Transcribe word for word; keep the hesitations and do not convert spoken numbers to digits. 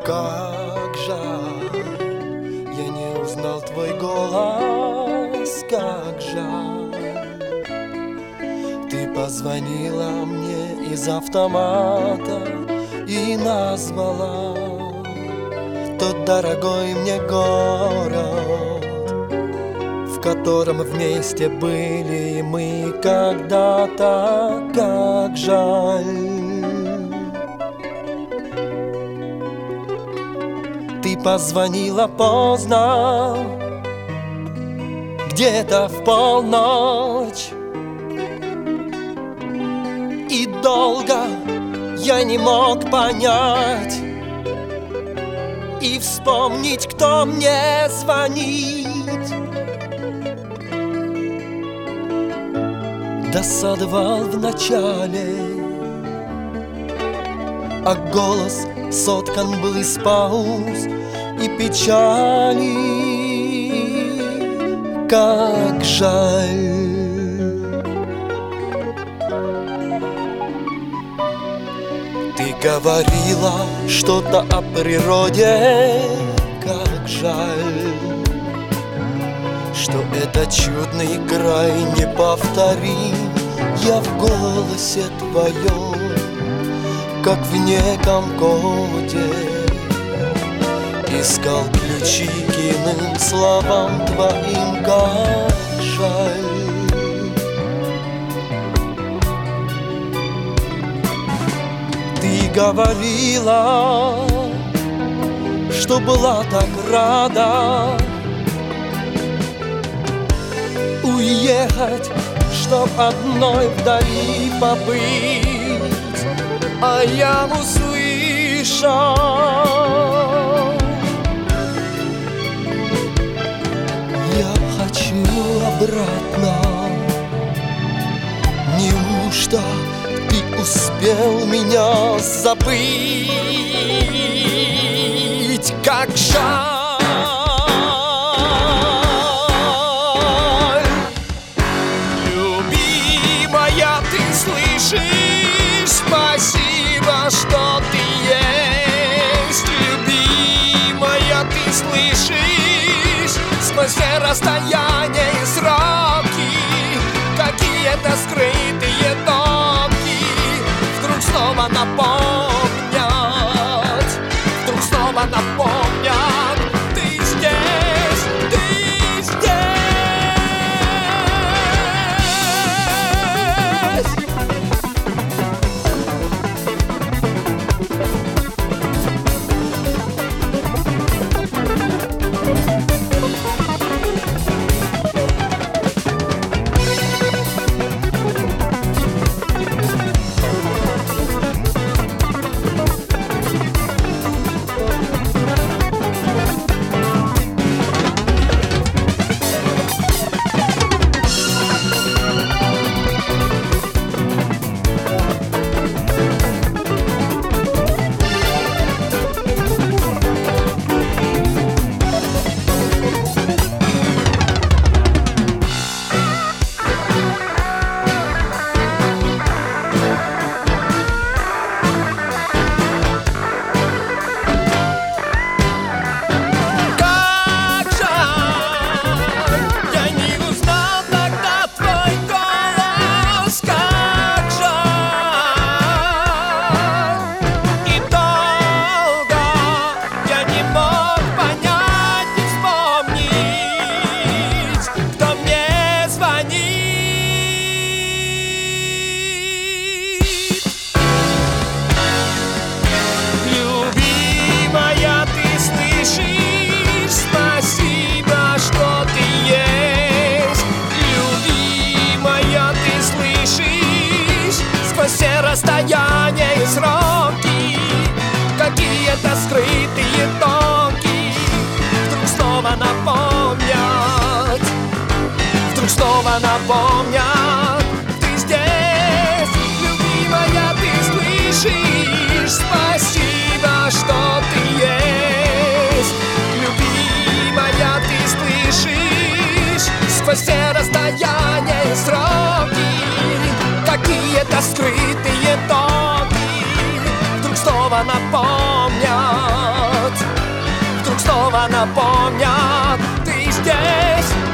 Как жаль, я не узнал твой голос, как жаль. Ты позвонила мне из автомата и назвала тот дорогой мне город, в котором вместе были мы когда-то. Как жаль. Ты позвонила поздно, где-то в полночь, и долго я не мог понять и вспомнить, кто мне звонит. Досадовал вначале, а голос соткан был из пауз и печали. Как жаль. Ты говорила что-то о природе. Как жаль, что этот чудный край неповторим. Я в голосе твоем, как в неком коде, искал ключи к иным словам твоим. Как жаль. Ты говорила, что была так рада уехать, чтоб одной вдали побыть. А я услышал: я хочу обратно. Неужто ты успел меня забыть? Как жаль. Любимая, ты слышишь? Спасибо, что ты есть. Любимая, ты слышишь? Сквозь все расстояния и сроки, какие-то скрытые токи вдруг снова напомнят, вдруг снова напомнят. Ты здесь, ты здесь. Все расстояния и сроки, какие-то скрытые токи вдруг снова напомнят, вдруг снова напомнят. Ты здесь, любимая, ты слышишь? Спасибо, что ты есть. Любимая, ты слышишь? Сквозь все расстояния и сроки, какие-то скрытые токи вдруг снова напомнят, напомнят: ты здесь,